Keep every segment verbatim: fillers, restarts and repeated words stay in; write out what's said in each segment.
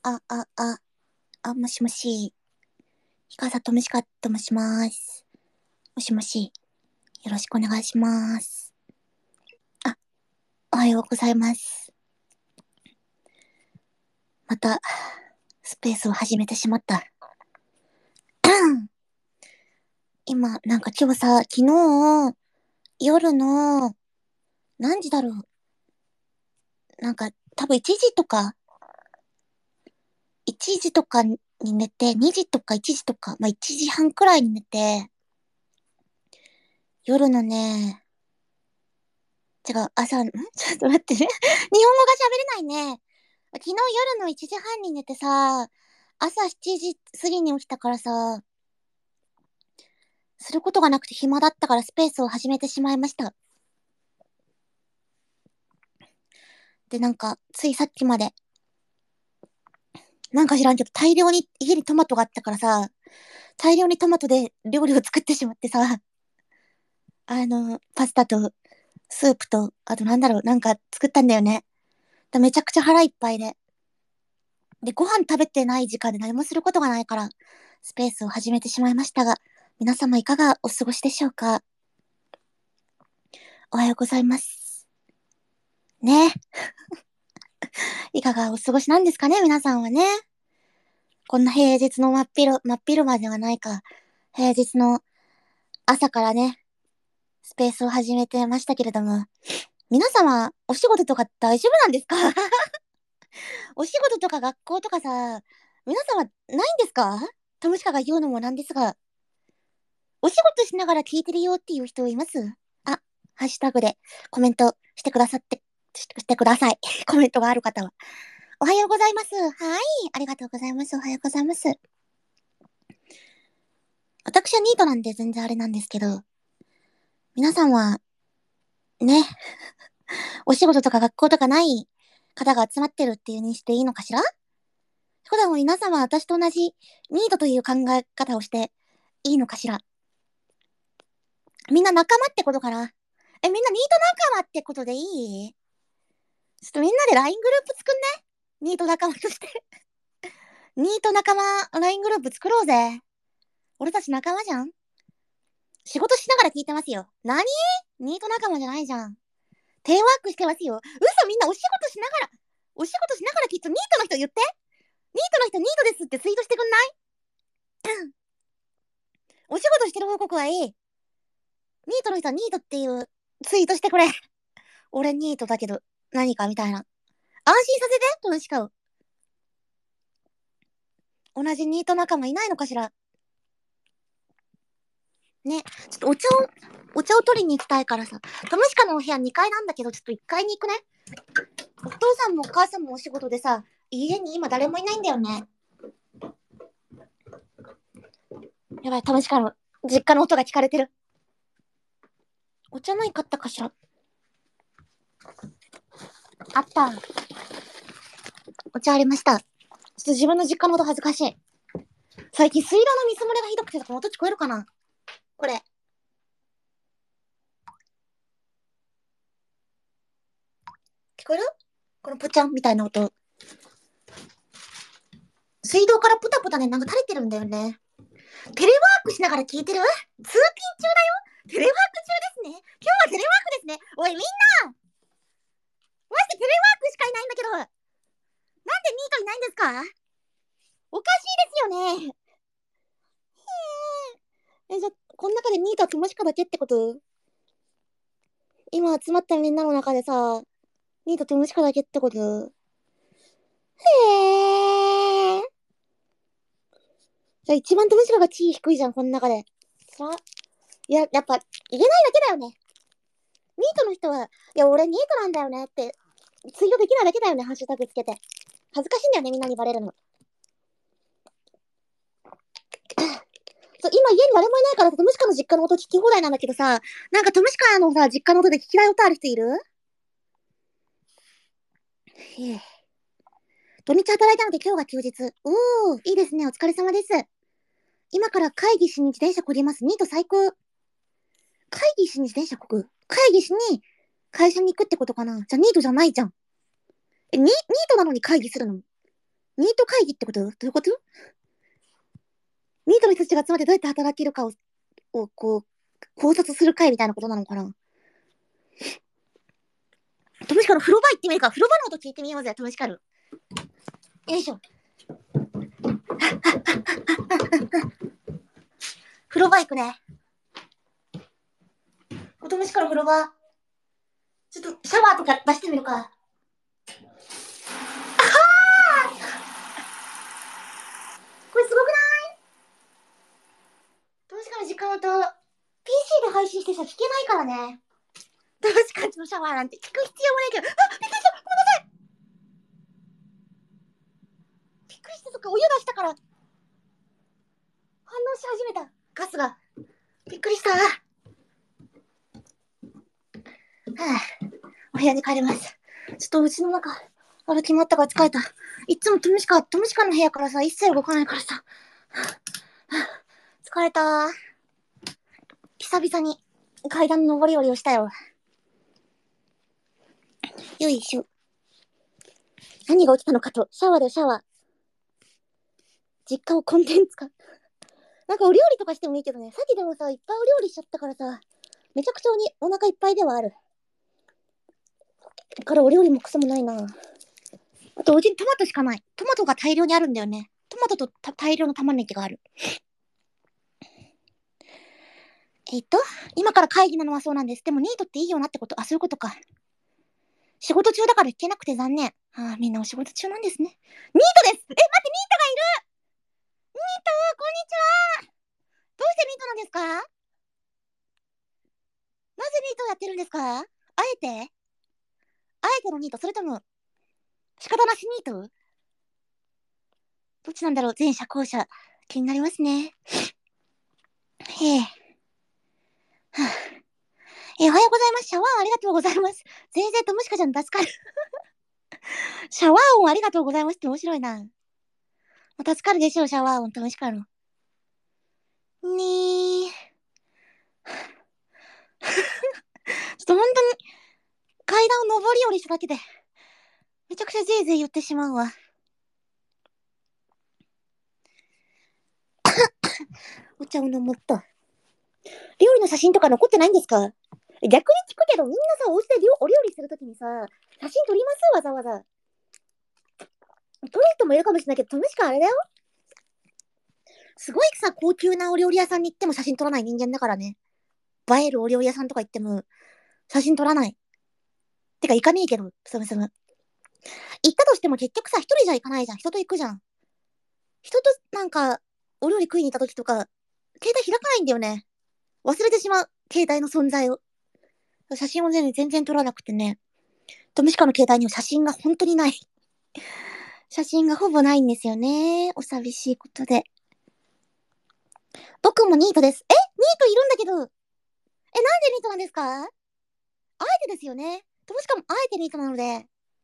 あ、あ、あ、あ、もしもし。ひかさとむしかと申します。もしもし。よろしくお願いします。あ、おはようございます。また、スペースを始めてしまった。今、なんか今日さ、昨日、夜の、何時だろう。なんか、多分いちじとか、いちじとかに寝て、にじとかいちじとか、まあいちじはんくらいに寝て、夜のね、違う、朝、んちょっと待ってね。日本語が喋れないね。昨日夜のいちじはんに寝てさ、朝しちじ過ぎに起きたからさ、することがなくて暇だったからスペースを始めてしまいました。で、なんか、ついさっきまで、なんか知らんけど大量に家にトマトがあったからさ、大量にトマトで料理を作ってしまってさ、あの、パスタとスープと、あとなんだろう、なんか作ったんだよね。だめちゃくちゃ腹いっぱいで。で、ご飯食べてない時間で何もすることがないから、スペースを始めてしまいましたが、皆様いかがお過ごしでしょうか？おはようございます。ね。いかがお過ごしなんですかね、皆さんはね。こんな平日の真っ昼、真っ昼間ではないか。平日の朝からね、スペースを始めてましたけれども、皆様、お仕事とか大丈夫なんですか？お仕事とか学校とかさ、皆様ないんですか？トムシカが言うのもなんですが、お仕事しながら聞いてるよっていう人います？あ、ハッシュタグでコメントしてくださって、ししてください。コメントがある方は。おはようございます。はい。ありがとうございます。おはようございます。私はニートなんで全然あれなんですけど、皆さんは、ね、お仕事とか学校とかない方が集まってるっていう認識でいいのかしら？普段は皆様は私と同じニートという考え方をしていいのかしら？みんな仲間ってことかな？え、みんなニート仲間ってことでいい？ちょっとみんなで ライン グループ作んね？ニート仲間として。ニート仲間 ライン グループ作ろうぜ。俺たち仲間じゃん。仕事しながら聞いてますよ。何？ニート仲間じゃないじゃん。テレワークしてますよ。嘘、みんなお仕事しながら、お仕事しながらきっとニートの人言って。ニートの人ニートですってツイートしてくんない？お仕事してる報告はいい。ニートの人はニートっていうツイートしてくれ。俺ニートだけど、何かみたいな。安心させて、トムシカを。同じニート仲間いないのかしら？ね、ちょっとお茶を、お茶を取りに行きたいからさ。トムシカのお部屋にかいなんだけど、ちょっといっかいに行くね。お父さんもお母さんもお仕事でさ、家に今誰もいないんだよね。やばい、トムシカの実家の音が聞かれてる。お茶何買ったかしら？あった。お茶ありました。ちょっと自分の実家の音恥ずかしい。最近水道の水漏れがひどくてさ、この音聞こえるかな？これ。聞こえる？このポチャンみたいな音。水道からポタポタね、なんか垂れてるんだよね。テレワークしながら聞いてる？通勤中だよ。テレワーク中ですね。今日はテレワークですね。おいみんな、マジでテレワークしかいないんだけど、なんでニートいないんですか？おかしいですよね。え、じゃ、この中でニートはトモシカだけってこと？今集まったみんなの中でさ、ニートトモシカだけってこと？へー。じゃあ一番トモシカが地位低いじゃん、この中で。さ、いや、やっぱ、言えないだけだよね。ニートの人は、いや、俺ニートなんだよねって、ツイートできないだけだよね、ハッシュタグつけて。恥ずかしいんだよね、みんなにバレるの。そう、今家に誰もいないからさ、トムシカの実家の音聞き放題なんだけどさ、なんかトムシカのさ、実家の音で聞きたい音ある人いる？へえ。土日働いたので今日が休日。おー、いいですね。お疲れ様です。今から会議しに自転車こります。ニート最高。会議しに自転車こぐ。会議しに会社に行くってことかな？じゃあニートじゃないじゃん。え、ニ、ニートなのに会議するの？ ニート会議ってこと？どういうこと？ニートの人たちが集まってどうやって働けるかを、をこう、考察する会みたいなことなのかな。トムシカル風呂場行ってみるか。風呂場の音聞いてみようぜ、トムシカル。よいしょ。風呂場行くね。おトムシカル風呂場。ちょっとシャワーとか出してみるか。あはーこれすごくない？トムシカル時間と ピーシー で配信してさ、聞けないからね。トムシカルのシャワーなんて聞く必要もないけど。あ、びっくりした。ごめんなさい。びっくりした。とかお湯出したから反応し始めた。ガスが。びっくりした。はあ、お部屋に帰ります。ちょっとうちの中、歩き回ったから疲れた。いつもトムシカ、トムシカの部屋からさ、一切動かないからさ。疲れた。久々に階段の上り下りをしたよ。よいしょ。何が起きたのかと、シャワーでシャワー。実家をコンテンツ化。なんかお料理とかしてもいいけどね、さっきでもさ、いっぱいお料理しちゃったからさ、めちゃくちゃにお腹いっぱいではある。だからお料理もクソもないな。あと、うちにトマトしかない。トマトが大量にあるんだよね。トマトと大量の玉ねぎがある。えっと、今から会議なのはそうなんです。でもニートっていいよなってこと。あ、そういうことか。仕事中だから聞けなくて残念。ああ、みんなお仕事中なんですね。ニートです。え、待って、ニートがいる。ニート、こんにちは。どうしてニートなんですか？なぜニートをやってるんですか？あえてあえてのニート、それとも仕方なしニート？どっちなんだろう。前者後者。気になりますね。へえ。はあ、え、おはようございます。シャワーありがとうございます。全然ともしかちゃん助かる。シャワー音ありがとうございますって面白いな。助かるでしょう、シャワー音ともしかる。にー。ちょっと本当に階段を上り下りしただけで、めちゃくちゃぜいぜい言ってしまうわ。お茶を飲もっと。料理の写真とか残ってないんですか？逆に聞くけど、みんなさ、お家でお料理するときにさ、写真撮りますわざわざ。撮る人もいるかもしれないけど、トムシカあれだよ。すごいさ、高級なお料理屋さんに行っても写真撮らない人間だからね。映えるお料理屋さんとか行っても、写真撮らない。てか、行かねえけど、そもそも。行ったとしても結局さ、一人じゃ行かないじゃん。人と行くじゃん。人となんか、お料理食いに行った時とか、携帯開かないんだよね。忘れてしまう。携帯の存在を。写真を全然撮らなくてね。トムシカの携帯には写真が本当にない。写真がほぼないんですよね。お寂しいことで。僕もニートです。えニートいるんだけど。え、なんでニートなんですか？あえてですよね。トムシカもあえてニートなので。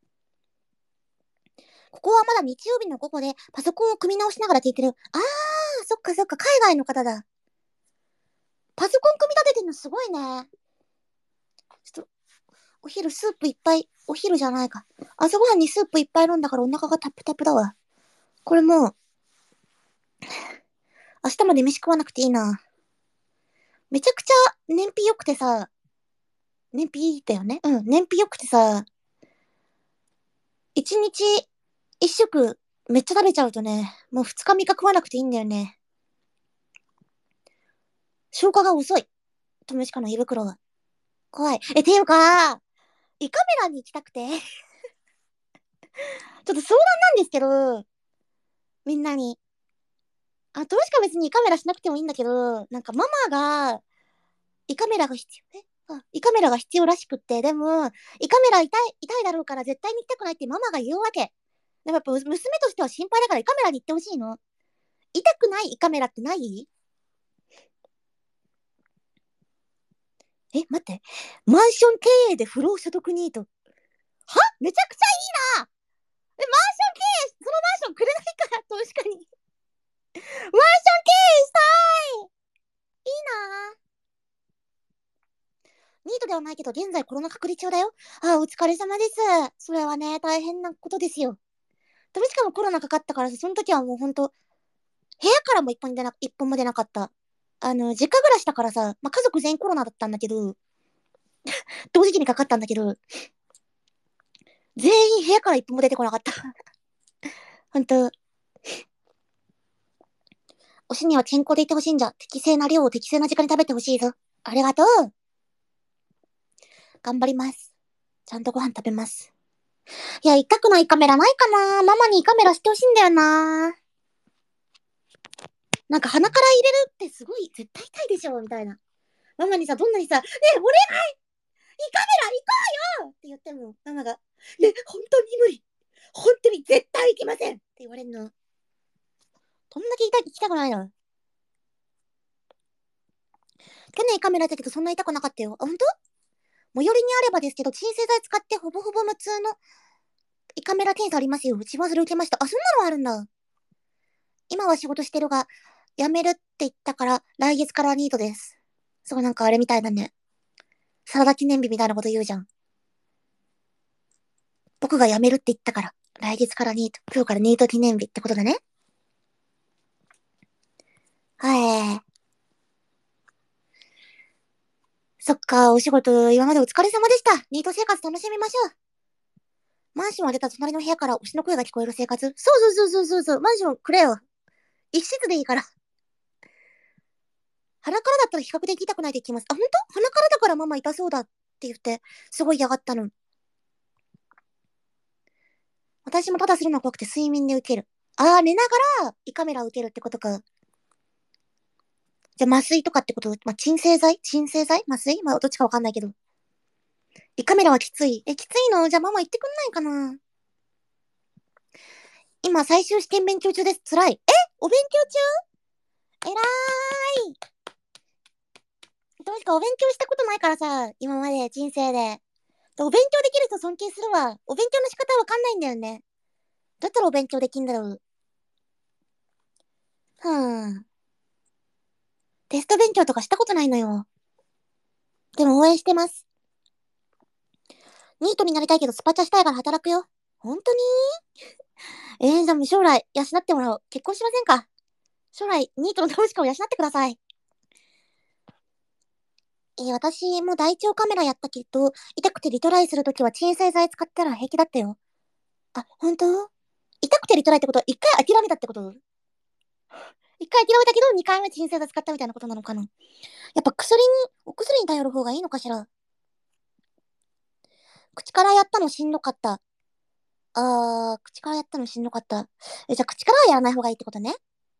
ここはまだ日曜日の午後でパソコンを組み直しながら聞いてる。あー、そっかそっか、海外の方だ。パソコン組み立ててるのすごいね。ちょっと、お昼スープいっぱい、お昼じゃないか。朝ごはんにスープいっぱい飲んだからお腹がタップタップだわ。これもう、明日まで飯食わなくていいな。めちゃくちゃ燃費良くてさ、燃費だよね。うん、燃費良くてさ、一日一食めっちゃ食べちゃうとね、もう二日三日食わなくていいんだよね。消化が遅い。トムシカの胃袋は。怖い。え、ていうか、胃カメラに行きたくて。ちょっと相談なんですけど、みんなに。あ、トムシカ別に胃カメラしなくてもいいんだけど、なんかママが、胃カメラが必要、えあ胃カメラが必要らしくって、でも、胃カメラ痛い、痛いだろうから絶対に行きたくないってママが言うわけ。でもやっぱ娘としては心配だから胃カメラに行ってほしいの。痛くない胃カメラってない？え、待って。マンション経営で不労所得ニート。はめちゃくちゃいいな。え、マンション経営、そのマンションくれないから、確かに。マンション経営したい。いいな。ニートではないけど、現在コロナ隔離中だよ。ああ、お疲れ様です。それはね、大変なことですよ。 しかもコロナかかったからさ、その時はもうほんと、部屋からも一本出な、一本も出なかった。あの、実家暮らしだからさ、まあ、家族全員コロナだったんだけど、同時期にかかったんだけど、全員部屋から一本も出てこなかった。ほんと、推しには健康でいてほしいんじゃ。適正な量を適正な時間に食べてほしいぞ。ありがとう。頑張ります。ちゃんとご飯食べます。いや、痛くないカメラないかな？ママにカメラしてほしいんだよな。なんか鼻から入れるってすごい絶対痛いでしょみたいな。ママにさ、どんなにさ、ねえ、俺、いいカメラ行こうよって言っても、ママが、ね、本当に無理。本当に絶対行きませんって言われるの。どんだけ痛い、行きたくないの？去年カメラだけどそんな痛くなかったよ。あ、本当？最寄りにあればですけど、鎮静剤使ってほぼほぼ無痛の胃カメラ検査ありますよ。うちはそれ受けました。あ、そんなのあるんだ。今は仕事してるが、辞めるって言ったから、来月からニートです。そう、なんかあれみたいだね。サラダ記念日みたいなこと言うじゃん。僕が辞めるって言ったから、来月からニート、今日からニート記念日ってことだね。はい。そっか、お仕事、今までお疲れ様でした。ニート生活楽しみましょう。マンションを出た隣の部屋から推しの声が聞こえる生活。そうそうそうそうそう、マンションくれよ。一室でいいから。鼻からだったら比較的痛くないできます。あ、ほんと？鼻からだからママ痛そうだって言って、すごい嫌がったの。私もただするの怖くて睡眠で受ける。あー、寝ながら胃カメラを受けるってことか。じゃあ麻酔とかってこと？まあ、鎮静剤鎮静剤麻酔まあ、どっちかわかんないけど。胃カメラはきつい。え、きついの？じゃあママ言ってくんないかな？今最終試験勉強中です。辛い。え？お勉強中？えらーい。確かお勉強したことないからさ、今まで人生で。お勉強できる人尊敬するわ。お勉強の仕方わかんないんだよね。どうやったらお勉強できんだろう。はぁ、ん。テスト勉強とかしたことないのよ。でも応援してます。ニートになりたいけどスパチャしたいから働くよ。本当に？えー、じゃあ将来養ってもらおう。結婚しませんか？将来ニートの投資家を養ってください。えー、私も大腸カメラやったけど、痛くてリトライするときは鎮静剤使ったら平気だったよ。あ、本当？痛くてリトライってことは一回諦めたってこと？一回諦めたけど二回目鎮静剤使ったみたいなことなのかな？やっぱ薬に、お薬に頼る方がいいのかしら？口からやったのしんどかった。あー、口からやったのしんどかった。え、じゃあ口からはやらない方がいいってことね。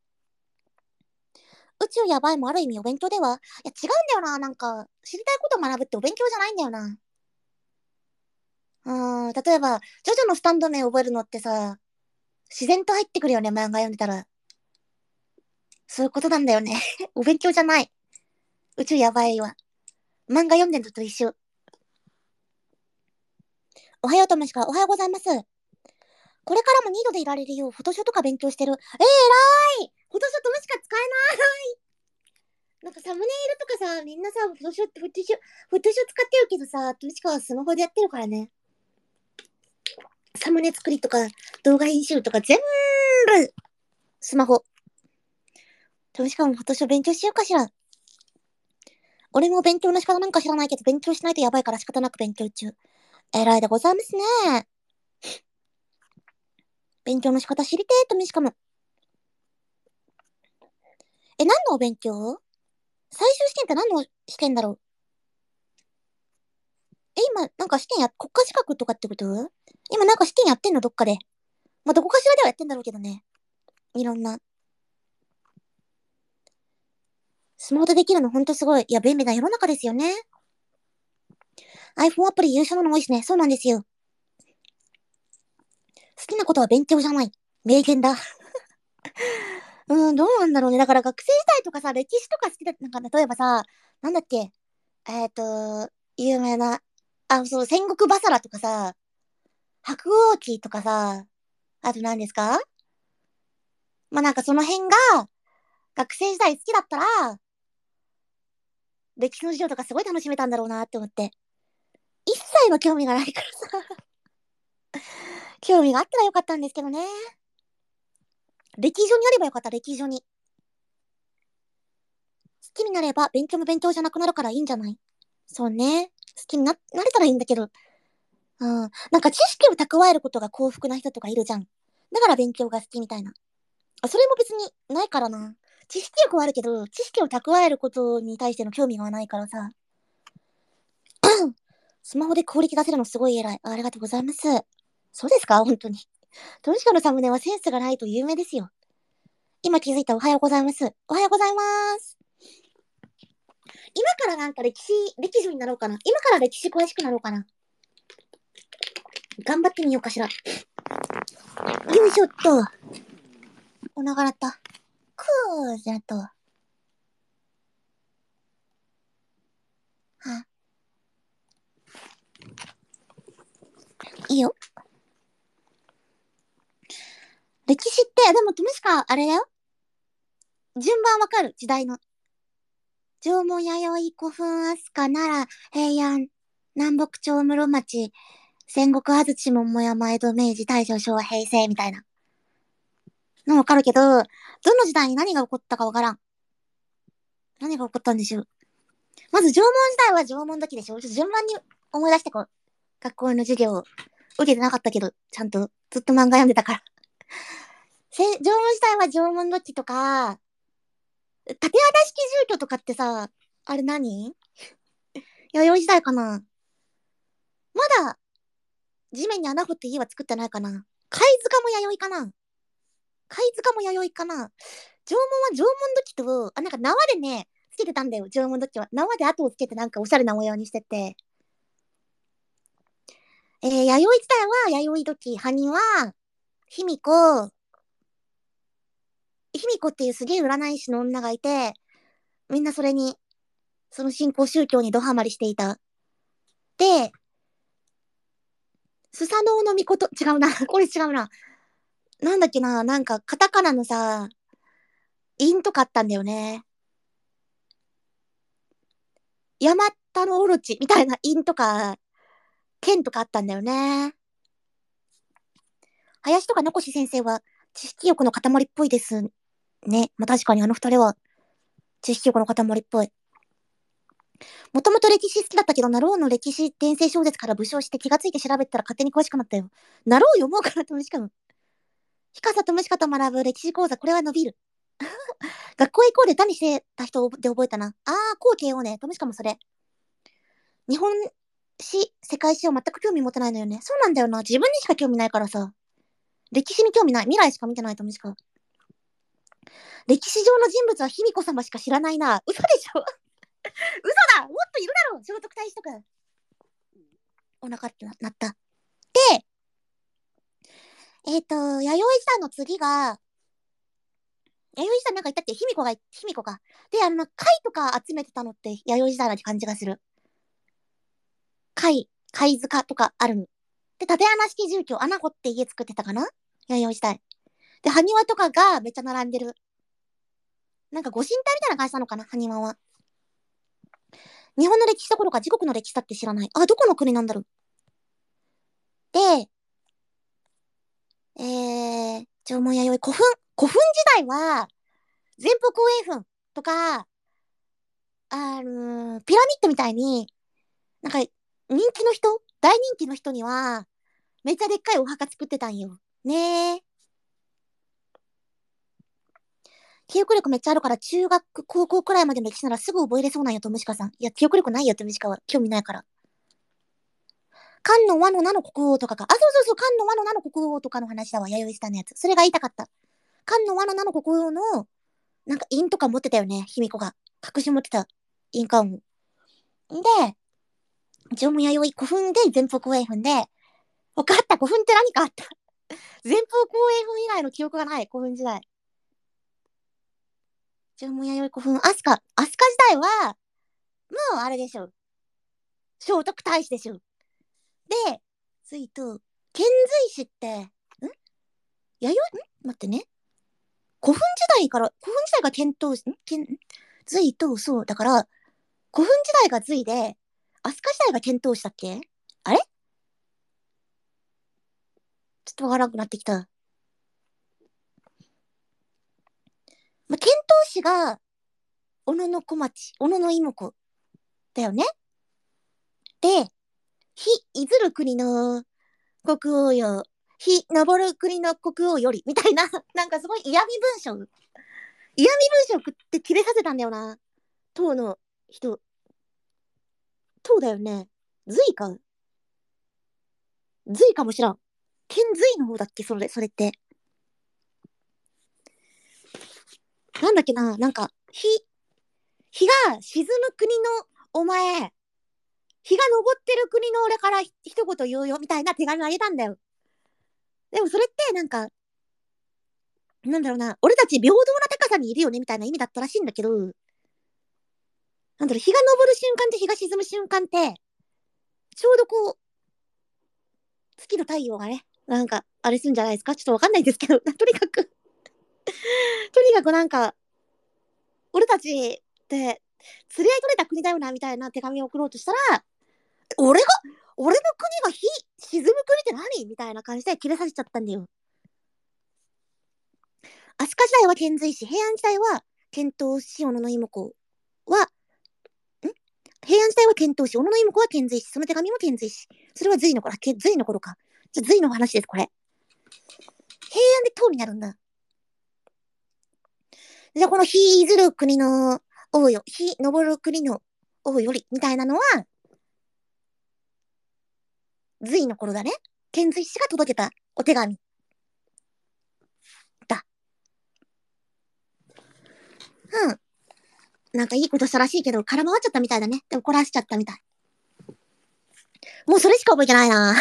宇宙やばいもある意味お勉強では？いや、違うんだよな。なんか、知りたいことを学ぶってお勉強じゃないんだよな。うーん、例えば、ジョジョのスタンド名を覚えるのってさ、自然と入ってくるよね、漫画読んでたら。そういうことなんだよね。お勉強じゃない。宇宙やばいわ。漫画読んでるのと一緒。おはようともしか、おはようございます。これからもニードでいられるよう、フォトショーとか勉強してる。えー、偉い！フォトショーともしか使えない。なんかサムネイルとかさ、みんなさ、フォトショーってフォトショー、フォトショー使ってるけどさ、ともしかはスマホでやってるからね。サムネ作りとか、動画編集とか全部、スマホ。ともしかもフォトショー勉強しようかしら。俺も勉強の仕方なんか知らないけど、勉強しないとやばいから仕方なく勉強中。偉いでございますね。勉強の仕方知りてーともしかも。え、何のお勉強？最終試験って何の試験だろう？え、今、なんか試験や、国家資格とかってこと？今なんか試験やってんのどっかで。まあ、どこかしらではやってんだろうけどね。いろんな。スマホでできるのほんとすごい。いや、便利な世の中ですよね。iPhone アプリ優秀なの多いしね。そうなんですよ。好きなことは勉強じゃない。名言だ。うーん、どうなんだろうね。だから学生時代とかさ、歴史とか好きだった。なんか、例えばさ、なんだっけ。えっ、ー、と、有名な、あ、そう、戦国バサラとかさ、白鸚記とかさ、あと何ですか？まあ、なんかその辺が、学生時代好きだったら、歴史の授業とかすごい楽しめたんだろうなって思って。一切の興味がないからさ。 興味があったらよかったんですけどね。歴女にあればよかった、歴女に。好きになれば勉強も勉強じゃなくなるからいいんじゃない？そうね。好きにな、なれたらいいんだけど。うん。なんか知識を蓄えることが幸福な人とかいるじゃん。だから勉強が好きみたいな。あ、それも別にないからな。知識欲はあるけど、知識を蓄えることに対しての興味がないからさ。スマホでクオリティ出せるのすごい偉い。ありがとうございます。そうですか？本当に。トシカのサムネはセンスがないと有名ですよ。今気づいた。おはようございます。おはようございます。今からなんか歴史、歴女になろうかな。今から歴史詳しくなろうかな。頑張ってみようかしら。よいしょっと。お腹鳴った。くーじゃと。は。いいよ。歴史って、でも、ともしか、あれだよ。順番わかる、時代の。縄文弥生古墳飛鳥奈良平安南北朝室町戦国安土桃山江戸明治大正昭和平成みたいなのわかるけど、どの時代に何が起こったかわからん。何が起こったんでしょう。まず縄文時代は縄文時でしょ。ちょっと順番に思い出してこう。学校の授業を受けてなかったけど、ちゃんとずっと漫画読んでたから。せ縄文時代は縄文時とか、縦穴式住居とかってさ、あれ何？弥生時代かな。まだ地面に穴掘って家は作ってないかな。貝塚も弥生かな。貝塚も弥生かな。縄文は縄文土器と、あ、なんか縄でね、つけてたんだよ、縄文土器は。縄で跡をつけてなんかおしゃれな模様にしてて。えー、弥生時代は弥生土器、埴輪、卑弥呼、卑弥呼っていうすげえ占い師の女がいて、みんなそれに、その信仰宗教にドハマりしていた。で、スサノオノミコト、違うな、これ違うな。なんだっけな、なんかカタカナのさ、印とかあったんだよね。ヤマタノオロチみたいな印とか、剣とかあったんだよね。林とか名越先生は知識欲の塊っぽいですね。まあ確かにあの二人は知識欲の塊っぽい。もともと歴史好きだったけど、ナローの歴史転生小説から武将して気がついて調べたら勝手に詳しくなったよ。ナロー読もうかなとしかも。ひかさとむしかと学ぶ歴史講座、これは伸びる。学校へ行こうで何してた人で覚えたな。あー、こう慶応ね。とむしかもそれ。日本史、世界史は全く興味持てないのよね。そうなんだよな。自分にしか興味ないからさ。歴史に興味ない。未来しか見てないとむしか。歴史上の人物は卑弥呼様しか知らないな。嘘でしょ？嘘だ、もっといるだろう、聖徳太子とか。お腹ってなった。で、えっ、ー、と、弥生時代の次が、弥生時代なんか言ったって、卑弥呼が、卑弥呼か。で、あの、貝とか集めてたのって弥生時代な感じがする。貝、貝塚とかある。で、縦穴式住居、穴掘って家作ってたかな、弥生時代。で、埴輪とかがめっちゃ並んでる。なんかご神体みたいな感じなのかな、埴輪は。日本の歴史どころか自国の歴史だって知らない。あ、どこの国なんだろう。で、えー、縄文弥生、古墳。古墳時代は、前方後円墳とか、あのー、ピラミッドみたいに、なんか、人気の人大人気の人には、めっちゃでっかいお墓作ってたんよ。ねえ。記憶力めっちゃあるから、中学、高校くらいまでの歴史ならすぐ覚えれそうなんよ、とむしかさん。いや、記憶力ないよ、とむしかは。興味ないから。漢の和の名の国王とかか。あ、そうそうそう、漢の和の名の国王とかの話だわ、弥生時代のやつ。それが言いたかった。漢の和の名の国王の、なんか印とか持ってたよね、卑弥呼が。隠し持ってた印鑑を。で、縄文弥生古墳で前方後円墳で、分かった、古墳って何かあった。前方後円墳以外の記憶がない、古墳時代。縄文弥生古墳、飛鳥、飛鳥時代は、もうあれでしょ。聖徳太子でしょ。で、ついと、遣隋使って、ん弥生ん待ってね。古墳時代から、古墳時代が遣唐使、ん遣、隋と、そう、だから、古墳時代が隋で、飛鳥時代が遣唐使だっけ？あれちょっとわからなくなってきた。まあ、遣唐使が、小野の小町、小野の妹子だよね。で、非いずる国の国王よ、非登る国の国王より、みたいな、なんかすごい嫌味文章。嫌味文章って切れさせたんだよな。唐の人。唐だよね。隋か。隋かもしらん。遣隋の方だっけそれ、それって。なんだっけな、なんか、日、日が沈む国のお前、日が昇ってる国の俺から一言言うよみたいな手紙あげたんだよ。でもそれってなんか、なんだろうな、俺たち平等な高さにいるよねみたいな意味だったらしいんだけど、なんだろう、日が昇る瞬間と日が沈む瞬間って、ちょうどこう、月の太陽がね、なんか、あれするんじゃないですかちょっとわかんないですけど、とにかくとにかくなんか、俺たちって、釣り合い取れた国だよなみたいな手紙を送ろうとしたら、俺が、俺の国が日沈む国って何みたいな感じで切れさせちゃったんだよ。飛鳥時代は遣隋使、平安時代は遣唐使、小野の妹子は、ん平安時代は遣唐使、小野の妹子は遣隋使、その手紙も遣隋使。それは隋の頃、隋の頃か。じゃ隋の話です、これ。平安で唐になるんだ。じゃあこの日いずる国の王よ、日昇る国の王より、みたいなのは、隋の頃だね。遣隋使が届けたお手紙。だ。うん。なんかいいことしたらしいけど、空回っちゃったみたいだね。で怒らしちゃったみたい。もうそれしか覚えてないな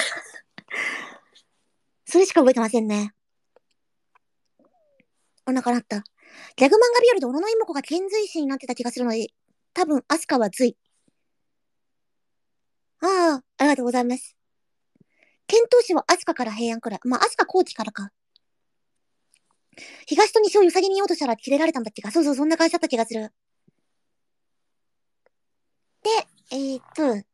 それしか覚えてませんね。お腹鳴った。ギャグ漫画日和で小野の妹子が遣隋使になってた気がするので、多分、アスカは隋。ああ、ありがとうございます。遣唐使はアスカから平安くらい。まあ、アスカ高知からか。東と西を揺さぎに言おうとしたら切れられたんだっけか。そうそう、そんな感じだった気がする。で、えー、っと、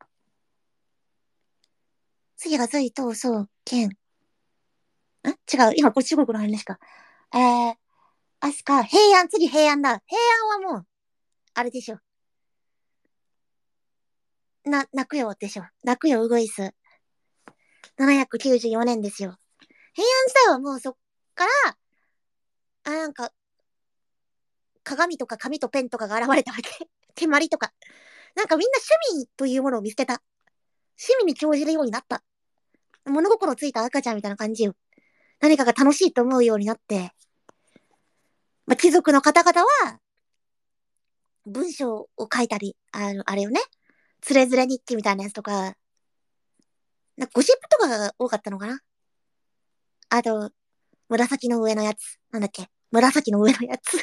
次が隋と宋、剣。ん違う。今、これ中国の話か。えー、アスカ、平安、次平安だ。平安はもう、あれでしょ。な、泣くよでしょ。泣くよ、ウグイス。ななひゃくきゅうじゅうよねんですよ。平安時代はもうそっから、あ、なんか、鏡とか紙とペンとかが現れたわけ。手まりとか。なんかみんな趣味というものを見つけた。趣味に興じるようになった。物心ついた赤ちゃんみたいな感じよ。何かが楽しいと思うようになって。まあ、貴族の方々は、文章を書いたり、あの、あれよね。つれづれ日記みたいなやつとか、なんかゴシップとかが多かったのかな。あと、紫の上のやつ。なんだっけ紫の上のやつ。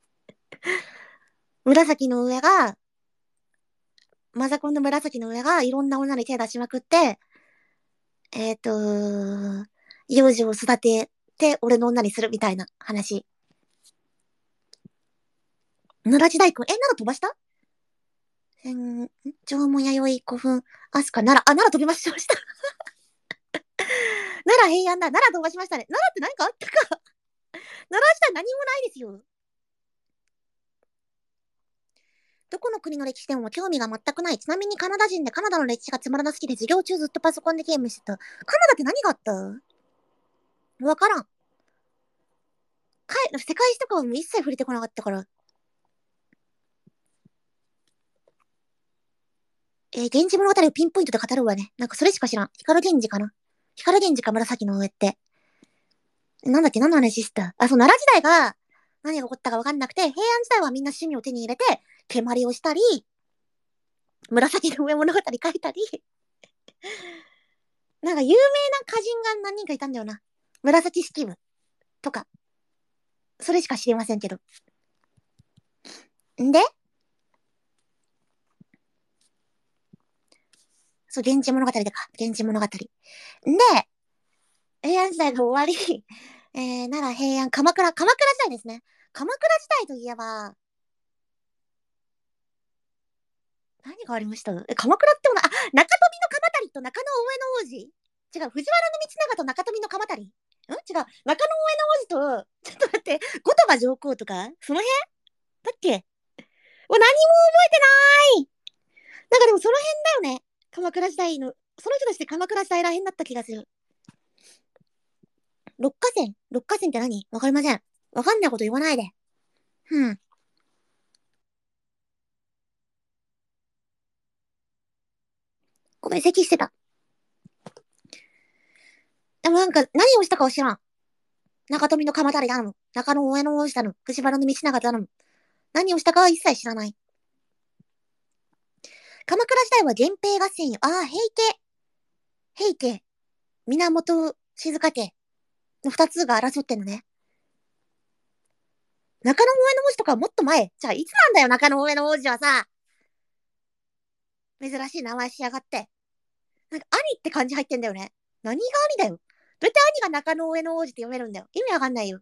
紫の上が、マザコンの紫の上がいろんな女に手出しまくって、えっ、ー、と、幼児を育てて俺の女にするみたいな話。奈良時代君、え、奈良飛ばしたえん、縄文弥生古墳、アスカ、奈良、あ、奈良飛びました。奈良平安だ。奈良飛ばしましたね。奈良って何かあったか奈良時代何もないですよ。どこの国の歴史でも興味が全くない。ちなみにカナダ人でカナダの歴史がつまらなすぎて授業中ずっとパソコンでゲームしてた。カナダって何があったわからん。か世界史とかはもう一切触れてこなかったから。えー、源氏物語をピンポイントで語るわね。なんかそれしか知らん。光源氏かな。光源氏か紫の上って。なんだっけ何の話してたあ、そう、奈良時代が何が起こったかわかんなくて、平安時代はみんな趣味を手に入れて、蹴鞠をしたり、紫の上物語書いたり、なんか有名な歌人が何人かいたんだよな。紫式部とか。それしか知りませんけど。んでそう、源氏物語でか。源氏物語。んで、平安時代が終わり、えー、奈良平安、鎌倉、鎌倉時代ですね。鎌倉時代といえば、何がありましたえ、鎌倉ってもな、あ、中富の鎌足と中野上の王子違う、藤原道長と中富の鎌足違う。中野上の王子と、ちょっと待って、後鳥羽上皇とかその辺だっけ？もう何も覚えてない。なんかでもその辺だよね。鎌倉時代の、その人たちって鎌倉時代ら辺だった気がする。六花線六花線って何？わかりません。わかんないこと言わないで。うん。ごめん、咳してた。でもなんか、何をしたかは知らん。中富の鎌足り頼む。中野上の王子頼む。藤原の道長頼む。何をしたかは一切知らない。鎌倉時代は源平合戦よ。ああ、平家。平家。源静香家の二つが争ってんのね。中野上の王子とかはもっと前。じゃあ、いつなんだよ、中野上の王子はさ。珍しい名前しやがって。なんか、兄って漢字入ってんだよね。何が兄だよ。どうやって兄が中野上の王子って読めるんだよ。意味わかんないよ。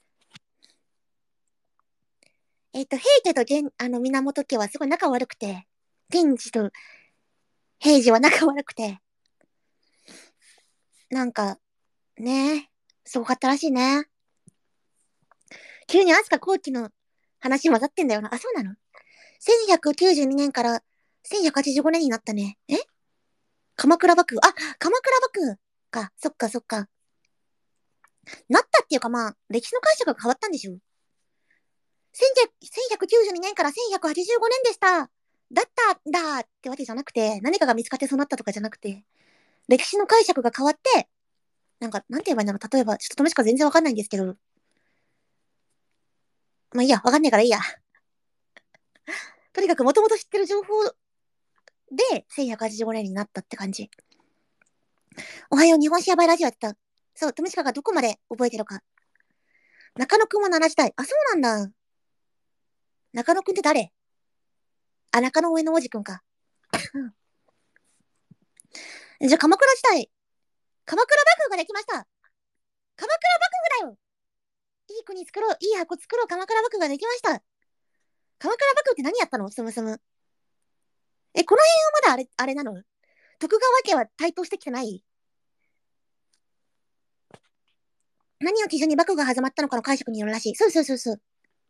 えっ、と、平家と源、あの、源家はすごい仲悪くて、源氏と平治は仲悪くて、なんか、ねえ、すごかったらしいね。急に飛鳥後期の話混ざってんだよな。あ、そうなの？ せんひゃくきゅうじゅうに 年からせんひゃくはちじゅうごねんになったね。え鎌倉幕府。あ、鎌倉幕府か。そっかそっか。なったっていうかまあ、歴史の解釈が変わったんでしょ？せんひゃくきゅうじゅうにねんからせんひゃくはちじゅうごねんでした。だったんだってわけじゃなくて、何かが見つかってそうなったとかじゃなくて、歴史の解釈が変わって、なんか、なんて言えばいいんだろう。例えば、ちょっととめしか全然わかんないんですけど。まあいいや、わかんないからいいや。とにかくもともと知ってる情報でせんひゃくはちじゅうごねんになったって感じ。おはよう、日本史やばいラジオやってた。そう、とめしかがどこまで覚えてるか。中野くんはなな時代。あ、そうなんだ。中野くんって誰？あ、中野上の王子くんか。じゃあ、鎌倉時代。鎌倉幕府ができました。鎌倉幕府だよ。いい国作ろう、いい箱作ろう、鎌倉幕府ができました。鎌倉幕府って何やったの？そもそも。え、この辺はまだあれ、あれなの？徳川家は台頭してきてない？何を基準に幕府が始まったのかの解釈によるらしい。そうそうそうそう。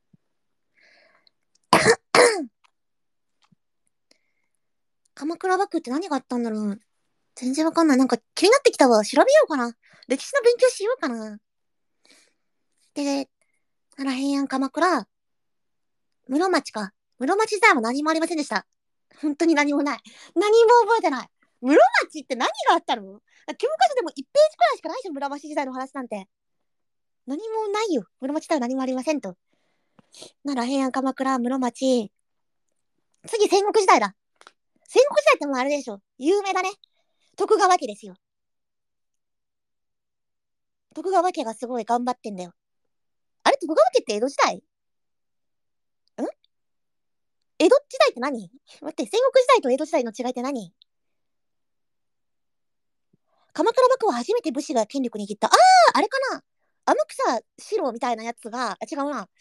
鎌倉幕府って何があったんだろう？全然わかんない。なんか気になってきたわ。調べようかな。歴史の勉強しようかな。で、奈良平安鎌倉、室町か。室町時代は何もありませんでした。本当に何もない。何も覚えてない。室町って何があったの？教科書でもいちページくらいしかないじゃん、室町時代の話なんて。何もないよ。室町時代は何もありませんと。奈良平安鎌倉、室町。次、戦国時代だ。戦国時代ってもうあれでしょ。有名だね。徳川家ですよ。徳川家がすごい頑張ってんだよ。あれ、徳川家って江戸時代？ん江戸時代って何？待って、戦国時代と江戸時代の違いって何？鎌倉幕府は初めて武士が権力握った。ああ、あれかな。天草四郎みたいなやつが、あ、違うな。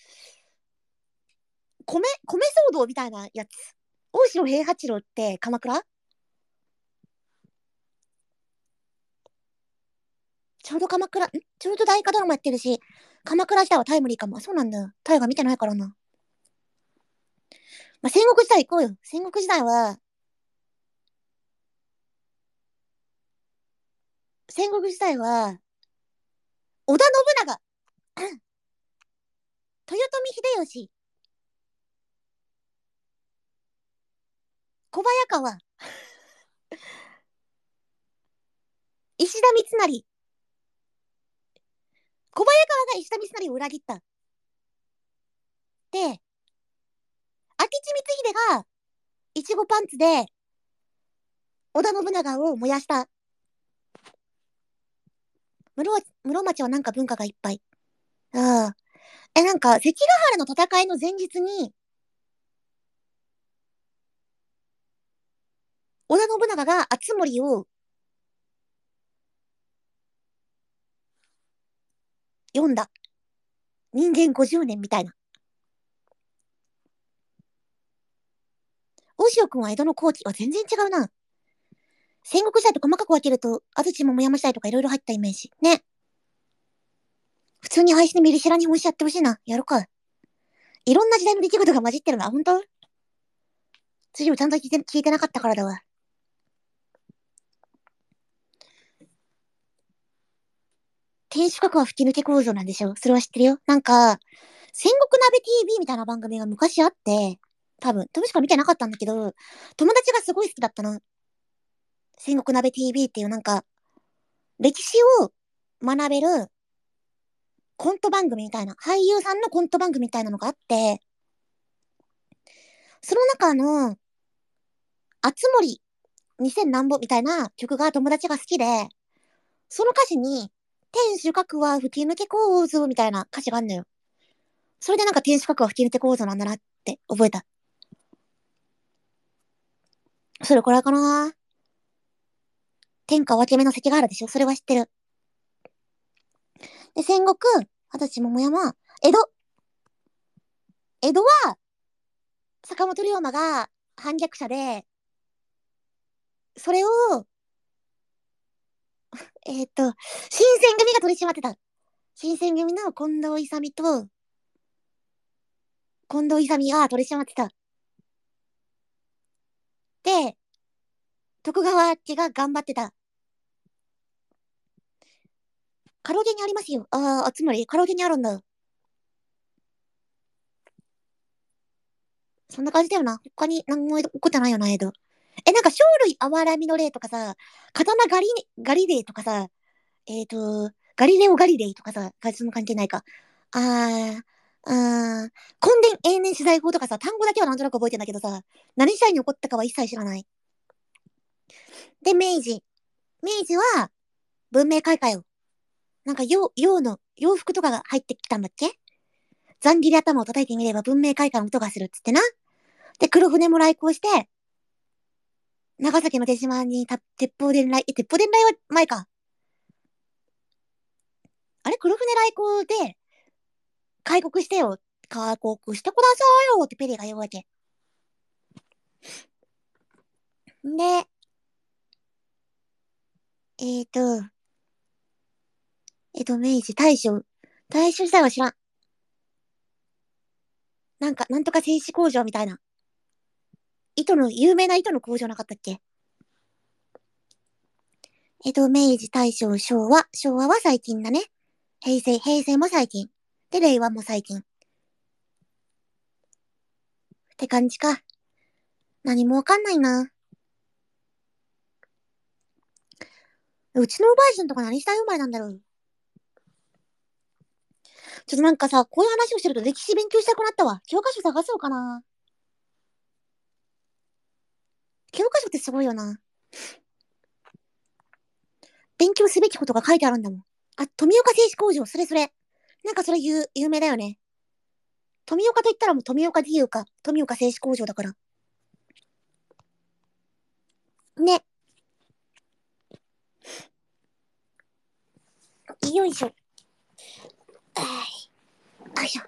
米、米騒動みたいなやつ。大城平八郎って鎌倉？ちょうど鎌倉、んちょうど大河ドラマやってるし、鎌倉時代はタイムリーかも。そうなんだ。大河見てないからな。まあ、戦国時代行こうよ。戦国時代は、戦国時代は、織田信長、豊臣秀吉、小早川、石田三成。小早川が石田三成を裏切った。で、明智光秀が、いちごパンツで、織田信長を燃やした。室室町はなんか文化がいっぱい。ああ。え、なんか、関ヶ原の戦いの前日に、織田信長が敦盛を読んだ。人間ごじゅうねんみたいな。大塩くんは江戸の後期は全然違うな。戦国時代と細かく分けると、安土桃山時代とかいろいろ入ったイメージ。ね。 普通に配信でミリシラ日本史やってほしいな。やるか。いろんな時代の出来事が混じってるな。ほんと次もちゃんと聞いて、聞いてなかったからだわ。天守閣は吹き抜け構造なんでしょ？それは知ってるよ。なんか、戦国鍋 ティーブイ みたいな番組が昔あって、多分、多分しか見てなかったんだけど、友達がすごい好きだったの。戦国鍋 ティーブイ っていうなんか、歴史を学べるコント番組みたいな、俳優さんのコント番組みたいなのがあって、その中の、あつ森にせん何本みたいな曲が友達が好きで、その歌詞に、天守閣は吹き抜け構造みたいな歌詞があるのよ。それでなんか天守閣は吹き抜け構造なんだなって覚えた。それくらいかな。天下分け目の関ヶ原でしょ？それは知ってる。で、戦国、二十歳桃山、江戸。江戸は、坂本龍馬が反逆者で、それを、えっ、ー、と、新選組が取り締まってた。新選組の近藤勇と、近藤勇が取り締まってた。で、徳川家が頑張ってた。カラオケにありますよ。ああ、つまりカラオケにあるんだ。そんな感じだよな。他に何も起こってないよな、江戸。え、なんか、生類憐みの例とかさ、刀ガリ、ガリレイとかさ、えっ、ー、と、ガリレオ・ガリレイとかさ、その関係ないか。あー、あー、根伝永年取材法とかさ、単語だけはなんとなく覚えてんだけどさ、何時代に起こったかは一切知らない。で、明治。明治は、文明開化よ。なんか、洋、洋の、洋服とかが入ってきたんだっけ？ざん切り頭を叩いてみれば文明開化の音がするっつってな。で、黒船も来航して、長崎の手島にた鉄砲伝来、え、鉄砲伝来は前か。あれ黒船来航で、開国してよ。開国してくださいよってペリーが言うわけ。で、えーと、えっと、明治、大正。大正時代は知らん。なんか、なんとか製紙工場みたいな。糸の、有名な糸の工場なかったっけ？えっと、明治、大正、昭和。昭和は最近だね。平成、平成も最近。で、令和も最近。って感じか。何もわかんないな。うちのおばあちゃんとか何したい生まれなんだろう。ちょっとなんかさ、こういう話をしてると歴史勉強したくなったわ。教科書探そうかな。教科書ってすごいよな。勉強すべきことが書いてあるんだもん。あ、富岡製紙工場、それそれ。なんかそれ有有名だよね。富岡と言ったらもう富岡理由か。富岡製紙工場だから。ね。よいしょ。あい。よいしょ。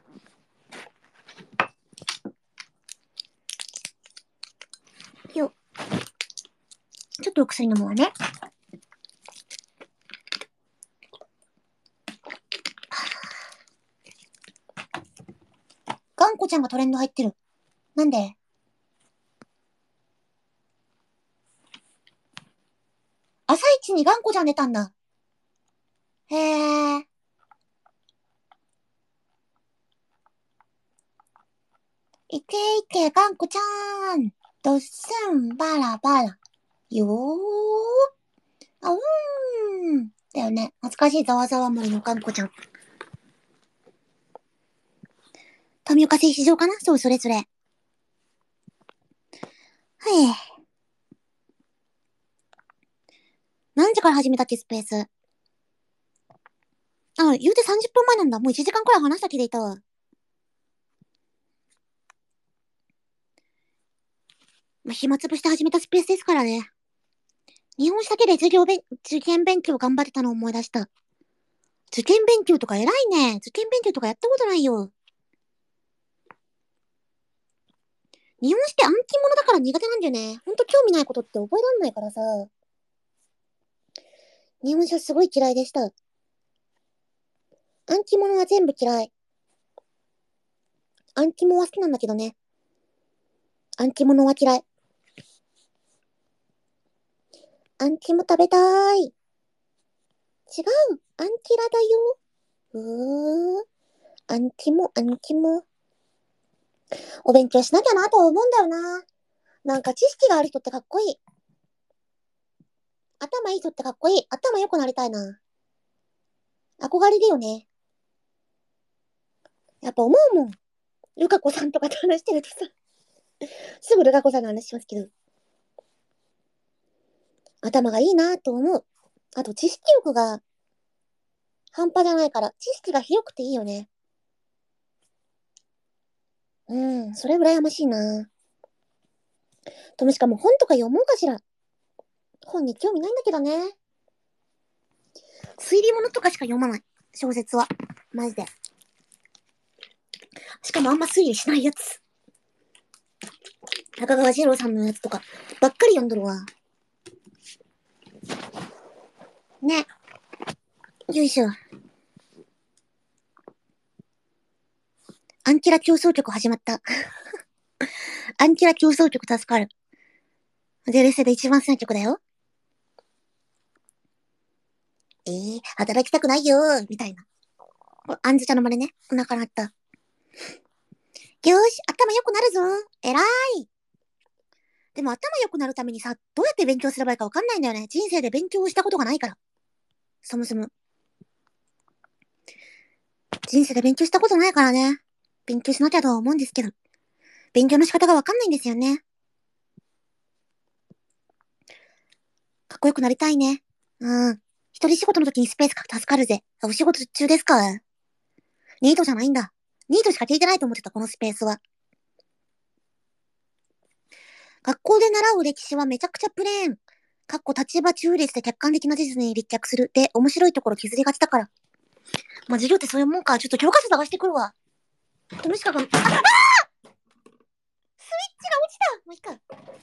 よ。ちょっとお薬飲むわね。頑固ちゃんがトレンド入ってる。なんで？朝一に頑固ちゃん出たんだ。へえ。いけいけ、頑固ちゃん。どっすんばらばら。よー。あうーん。だよね。懐かしいざわざわ森の頑固ちゃん。富岡製糸場かな？そう、それそれ。はい。何時から始めたっけ、スペース。あ、言うてさんじゅっぷんまえなんだ。もういちじかんくらい話した気でいたわ。まあ、暇つぶして始めたスペースですからね。日本史だけで授業勉、受験勉強頑張ってたのを思い出した。受験勉強とか偉いね。受験勉強とかやったことないよ。日本史って暗記物だから苦手なんだよね。ほんと興味ないことって覚えらんないからさ。日本史はすごい嫌いでした。 アンチモノは全部嫌い。アンチモは好きなんだけどね。アンチモノは嫌い。アンチモ食べたーい。違う。アンキラだよ。うー。アンチモ、アンチモ。お勉強しなきゃなとは思うんだよな。なんか知識がある人ってかっこいい。頭いい人ってかっこいい。頭良くなりたいな。憧れるよね。やっぱ思うもん。ルカ子さんとかと話してるとさ、すぐルカ子さんの話しますけど。頭がいいなと思う。あと知識欲が半端じゃないから、知識が広くていいよね。うん、それ羨ましいな。ともしかも本とか読もうかしら。本に興味ないんだけどね。推理物とかしか読まない。小説は。マジで。しかもあんま推理しないやつ。中川二郎さんのやつとかばっかり読んどるわ。ね。よいしょ。アンキラ競争曲始まった。アンキラ競争曲助かる。デレセで一番好きな曲だよ。えー、働きたくないよー、みたいな。アンズちゃんの真似ね。お腹鳴った。よーし、頭良くなるぞー。えらい。でも頭良くなるためにさ、どうやって勉強すればいいかわかんないんだよね。人生で勉強したことがないから。そもそも。人生で勉強したことないからね。勉強しなきゃとは思うんですけど。勉強の仕方がわかんないんですよね。かっこよくなりたいね。うん。一人仕事の時にスペース助かるぜ。お仕事中ですか？ニートじゃないんだ。ニートしか聞いてないと思ってた、このスペースは。学校で習う歴史はめちゃくちゃプレーン。かっこ立場中立で客観的な事実に立脚する。で、面白いところ削りがちだから。まあ、授業ってそういうもんか。ちょっと教科書探してくるわ。とむしかが、ああスイッチが落ちたもういいか。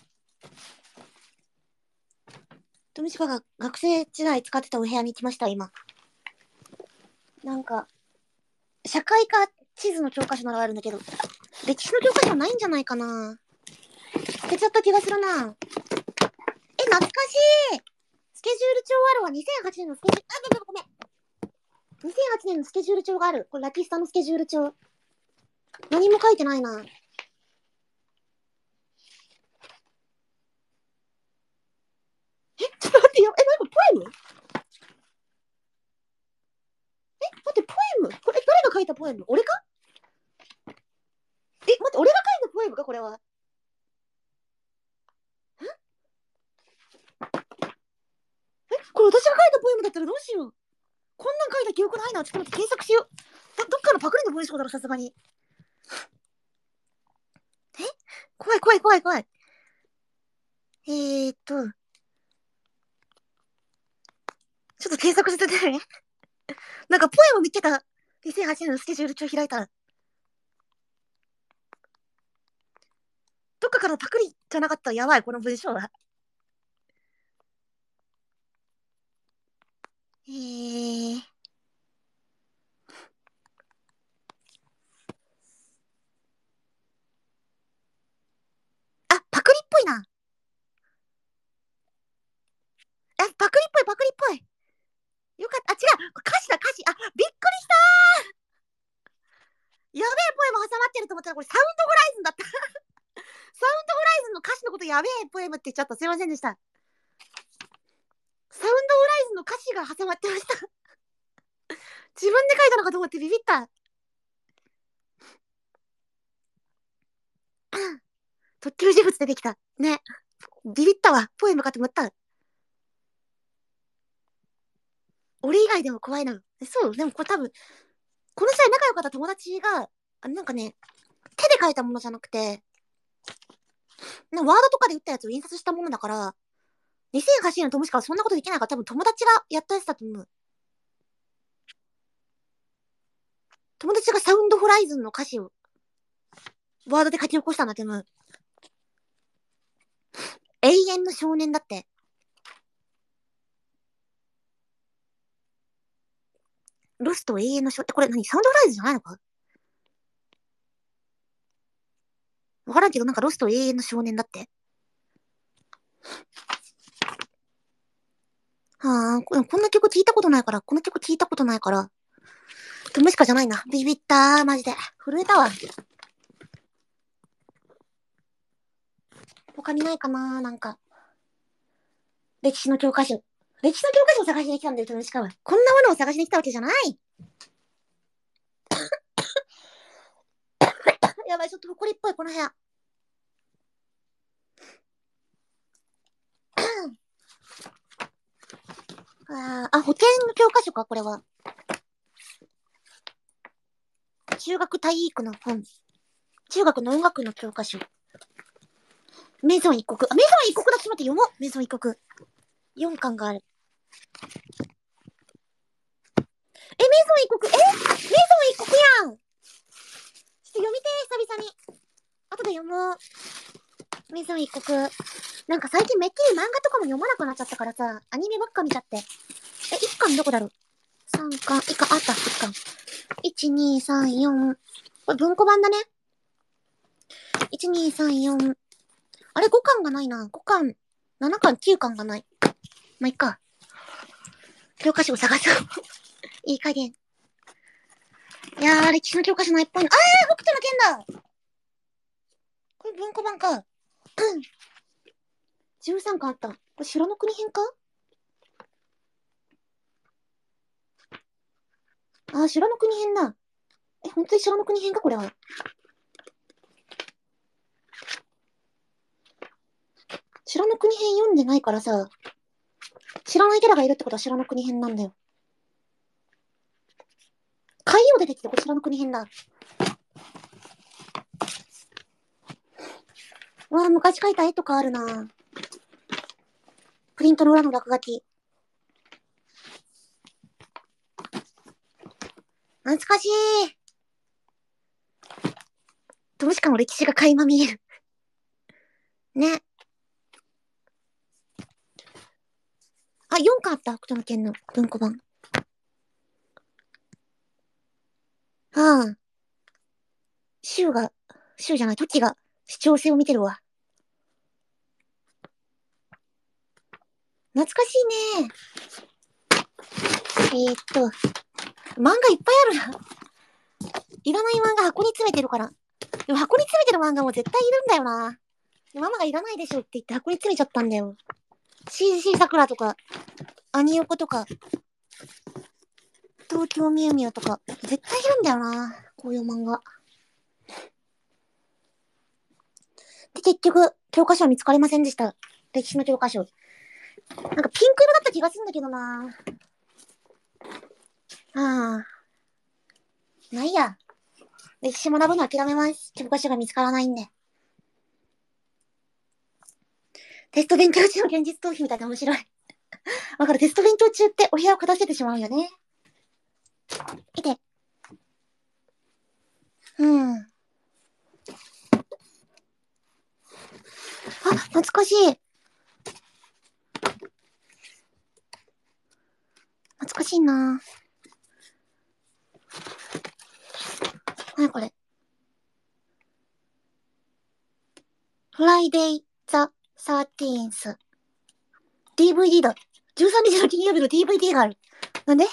とむしかが学生時代使ってたお部屋に来ました、今。なんか、社会科地図の教科書ならあるんだけど、歴史の教科書はないんじゃないかな。捨てちゃった気がするな。え、懐かしい。スケジュール帳あるわ。にせんはちねんのスケジュール、あ、ごめん。にせんはちねんのスケジュール帳がある。これラキスタのスケジュール帳。何も書いてないな。え、ちょっと待ってよ。え、なんかポエム？え、待って、ポエム？これ、誰が書いたポエム？俺か？え、待って、俺が書いたポエムかこれは。え、これ私が書いたポエムだったらどうしよう。こんなん書いた記憶ないな。ちょっと待って、検索しよう。ど、どっかのパクリの文章だろ、さすがに。え、怖い怖い怖い怖い。えーっと、ちょっと検索しててね。なんかポエム見てた。にせんはちねんのスケジュール帳開いたら。どっかからパクリじゃなかったらやばい、この文章は。えー。あ、パクリっぽいな。え、パクリっぽい、パクリっぽい。よかった。あ、違う。歌詞だ、歌詞。あ、びっくりした。やべえポエム挟まってると思ったらこれサウンドホライズンだった。サウンドホライズンの歌詞のことやべえポエムって言っちゃった。すいませんでした。サウンドホライズンの歌詞が挟まってました。自分で書いたのかと思ってビビった。特級人物出てきた。ね。ビビったわ。ポエムかと思った。俺以外でも怖いの。そう、でもこれ多分、この際仲良かった友達が、あなんかね、手で書いたものじゃなくて、ワードとかで打ったやつを印刷したものだから、にせんはちねんの友しかそんなことできないから多分友達がやったやつだと思う。友達がサウンドホライズンの歌詞をワードで書き起こしたんだって思う。永遠の少年だって。 ロスト永遠の少、え、これ何サウンドフライズじゃないのか？わからんけど、なんかロスト永遠の少年だって。はあ、ここんな曲聞いたことないから、この曲聞いたことないから。トムシカじゃないな。ビビったー、マジで。震えたわ。他にないかなー、なんか。歴史の教科書。歴史の教科書を探しに来たんだよ、トムシカは。こんなものを探しに来たわけじゃない。やばい、ちょっと埃っぽい、この部屋。ああ、保健の教科書か、これは。中学体育の本。中学の音楽の教科書。メゾン一国。あ、メゾン一国だ。ちょっと待って、読もう。メゾン一国。よんかんがある。え、メゾン一国、えメゾン一国やん。ちょっと読みてー、久々に。後で読もう。メゾン一国。なんか最近めっきり漫画とかも読まなくなっちゃったからさ、アニメばっか見ちゃって。え、いっかんどこだろう？ さん 巻、いっかん、あった、いっかん。いち、に、さん、よん。これ文庫版だね。いち、に、さん、よん。あれ、ごかんがないな。ごかん、ななかん、きゅうかんがない。まあ、いっか。教科書を探そう。いい加減。いやー、歴史の教科書ないっぱいの。あー、北斗の剣だ。これ文庫版か。じゅうさんかんあった。これ白の国編か？あー、白の国編だ。え、本当に白の国編かこれは。白の国編読んでないからさ、知らないキャラがいるってことは白の国編なんだよ。海洋出てきてこれ白の国編だ。わー、昔描いた絵とかあるな。プリントの裏の落書き。懐かしい。どうしかも歴史が垣間見える。ね。あ、よんかんあった。北斗の剣の文庫版。ああ。シュウが、シュウじゃない、トキが視聴性を見てるわ。懐かしいね。えー、っと、漫画いっぱいあるな。いらない漫画箱に詰めてるから。でも箱に詰めてる漫画も絶対いるんだよな。ママがいらないでしょって言って箱に詰めちゃったんだよ。シージー 桜とか、アニオコとか、東京ミュウミュウとか、絶対いるんだよな。こういう漫画。で、結局、教科書は見つかりませんでした。歴史の教科書。なんかピンク色だった気がするんだけどな。ああ。ないや。歴史学ぶの諦めます。教科書が見つからないんで。テスト勉強中の現実逃避みたいな面白い。わかる。テスト勉強中ってお部屋を片付けてしまうよね。いて。うん。あ、懐かしい。懐かしいな。なにこれ。フライデイ・ザ・サーティーンス。ディーブイディー だ。じゅうさんにちの金曜日の ディーブイディー がある。なんで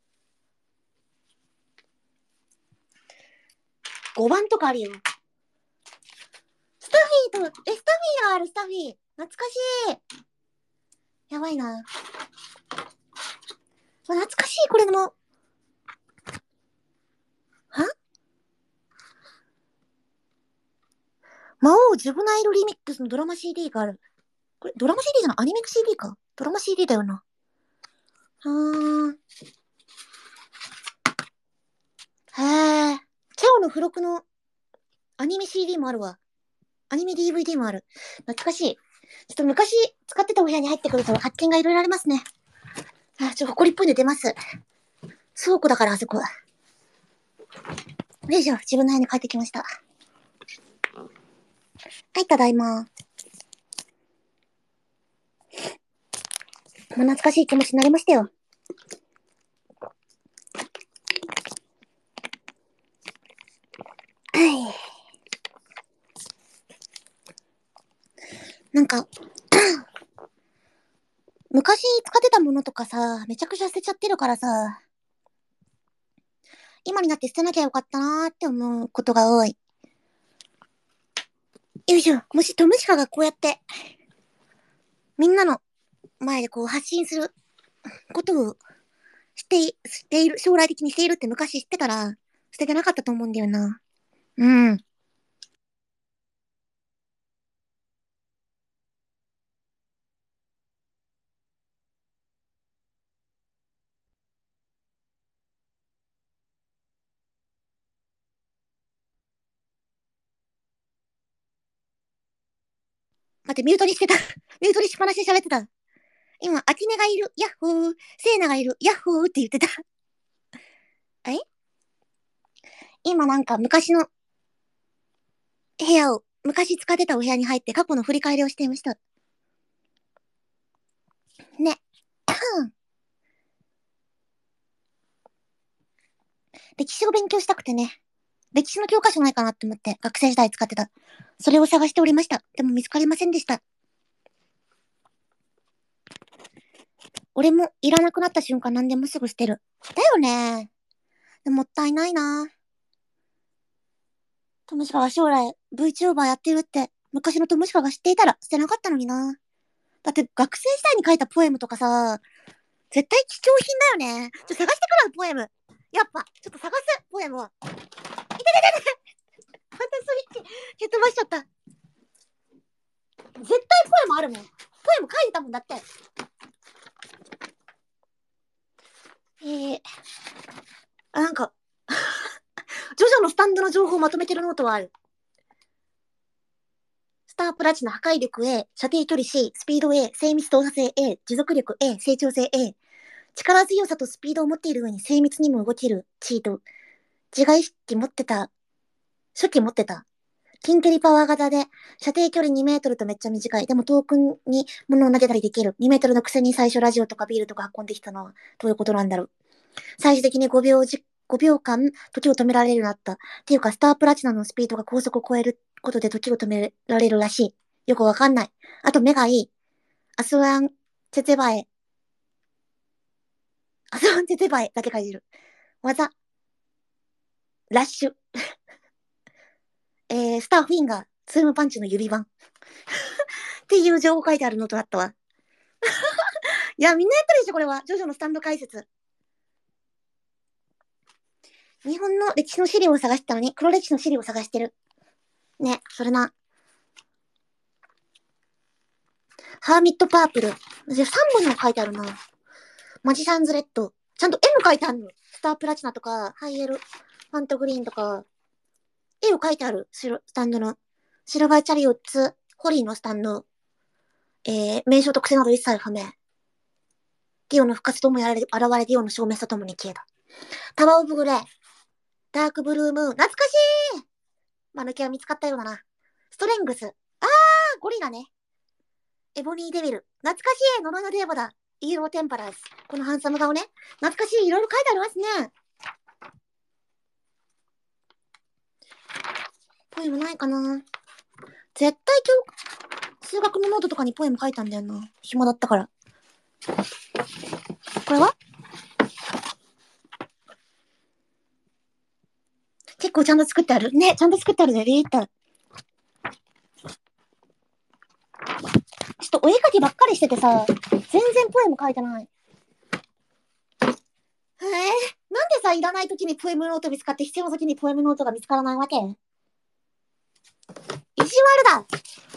?ご 番とかあるよ。スタフィーと、え、スタフィーがある、スタフィー。懐かしい。やばいな。懐かしい、これも。は魔王ジュブナイルリミックスのドラマ シーディー がある。これ、ドラマ シーディー じゃない？アニメ シーディー か？ドラマ シーディー だよな。はーん。へー。チャオの付録のアニメ シーディー もあるわ。アニメ ディーブイディー もある。懐かしい。ちょっと昔使ってたお部屋に入ってくると発見がいろいろありますね。あ、ちょ、埃っぽいの出ます。倉庫だから、あそこ。よいしょ、自分の部屋に帰ってきました。はい、ただいま。もう懐かしい気持ちになりましたよ。 なんか、昔使ってたものとかさ、めちゃくちゃ捨てちゃってるからさ、今になって捨てなきゃよかったなーって思うことが多い。よいしょ。もしトムシカがこうやって、みんなの前でこう発信することをしてい、している、将来的にしているって昔知ってたら、捨ててなかったと思うんだよな。うん。待って、ミュートにしてた。ミュートにしっぱなしで喋ってた。今、アキネがいる、ヤッホー、セイナがいる、ヤッホーって言ってた。え今なんか昔の部屋を、昔使ってたお部屋に入って過去の振り返りをしていました。ね。歴史を勉強したくてね。歴史の教科書ないかなって思って学生時代使ってた。それを探しておりました。でも見つかりませんでした。俺もいらなくなった瞬間何でもすぐ捨てる。だよね。でももったいないな。トムシカが将来 VTuber やってるって昔のトムシカが知っていたら捨てなかったのにな。だって学生時代に書いたポエムとかさ、絶対貴重品だよね。ちょっと探してくるポエム。やっぱ、ちょっと探すポエムを。いててててまたスイッチ蹴飛ばしちゃった。絶対ポエムあるもん。ポエム書いてたもんだって。えー、あ、なんか、ジョジョのスタンドの情報をまとめてるノートはある。スタープラチナ破壊力 A、射程距離 C、スピード A、精密動作性 A、持続力 A、成長性 A。力強さとスピードを持っている上に精密にも動けるチート。自我意識持ってた。初期持ってた。近距離パワー型で、射程距離にメートルとめっちゃ短い。でも遠くに物を投げたりできる。にメートルのくせに最初ラジオとかビールとか運んできたのはどういうことなんだろう。最終的にごびょうじ、ごびょうかん時を止められるようになった。っていうか、スタープラチナのスピードが高速を超えることで時を止められるらしい。よくわかんない。あと目がいい。アスワン、チェツェバエ。アスワンチェツェバエだけ書いてる。技、ラッシュ。えー、スターフィンガー、ツームパンチの指番。っていう情報書いてあるのとあったわ。いや、みんなやったでしょ、これは。ジョジョのスタンド解説。日本の歴史の資料を探してたのに、黒歴史の資料を探してる。ね、それな。ハーミットパープル。さんぼんにも書いてあるな。マジシャンズレッド。ちゃんと絵も書いてあるの。スタープラチナとか、ハイエル、ファントグリーンとか、絵を書いてある。スタンドの。シルバーチャリオッツ、ホリーのスタンド。えー、名称特性など一切不明。ディオの復活ともやられ、現れディオの消滅とともに消えた。タワーオブグレー。ダークブルームーン。懐かしいマヌケは見つかったようだな。ストレングス。あー、ゴリラね。エボニーデビル。懐かしい呪いのデーボだ。イエローテンパラーズ。このハンサム顔ね。懐かしい。いろいろ書いてありますね。ポエムないかな。絶対今日、数学のノートとかにポエム書いたんだよな。暇だったから。これは結構ちゃんと作ってある。ね、ちゃんと作ってあるね。リータ。ちょっとお絵描きばっかりしててさ、全然ポエム書いてない。へえ、なんでさ、いらない時にポエムノート見つかって必要な時にポエムノートが見つからないわけ？意地悪だ。